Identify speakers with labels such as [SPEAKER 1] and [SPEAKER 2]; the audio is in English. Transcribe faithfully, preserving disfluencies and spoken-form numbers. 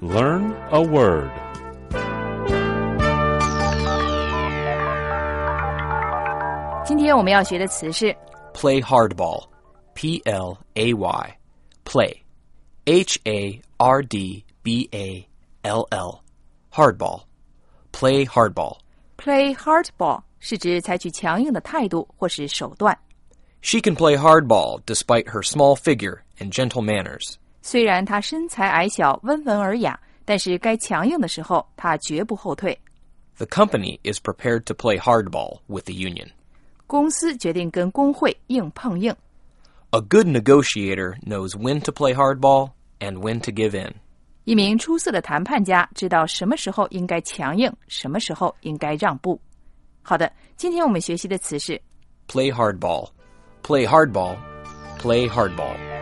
[SPEAKER 1] Learn a word.
[SPEAKER 2] 今天我们要学的词是
[SPEAKER 3] Play hardball. P L A Y. Play. H A R D B A L L. Hardball. Play hardball.
[SPEAKER 2] play hardball 是指采取强硬的态度或是手段。
[SPEAKER 3] She can play hardball despite her small figure and gentle manners.
[SPEAKER 2] 虽然她身材矮小、温文尔雅，但是该强硬的时候，她绝不后退。
[SPEAKER 3] The company is prepared to play hardball with the union.
[SPEAKER 2] 公司决定跟工会硬碰硬。
[SPEAKER 3] A good negotiator knows when to play hardball and when to give in.
[SPEAKER 2] 一名出色的谈判家知道什么时候应该强硬，什么时候应该让步。好的，今天我们学习的词是
[SPEAKER 3] Play hardball. Play hardball. Play hardball.